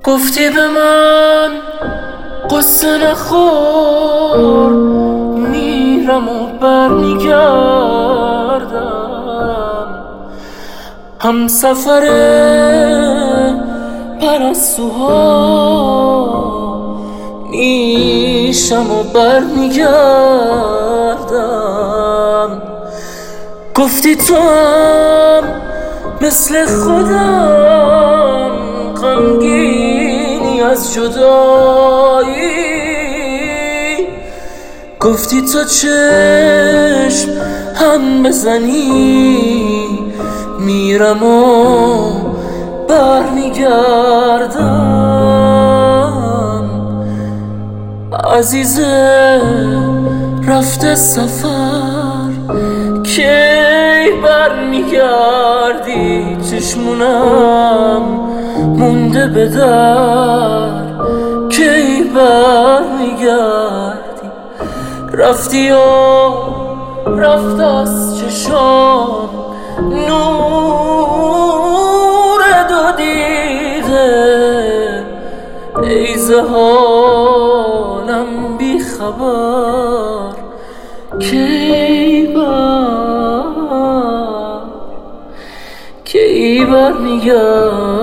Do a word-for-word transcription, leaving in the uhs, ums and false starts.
گفتی به من قصه نخور، میرم و برمیگردم. هم سفر پرستوها میشم و برمیگردم. گفتی تو هم مثل خودم غمگینی از جدایی. گفتی تا چشم هم بزنی میرم و برمیگردم. عزیزه رفته سفر، کی برمیگردی؟ چشمونم مونده به در، کی برمیگردی؟ رفتی و رفت از چشام نور دو دیده. ای ز حالم بی خبر، کی بر کی برمیگردی؟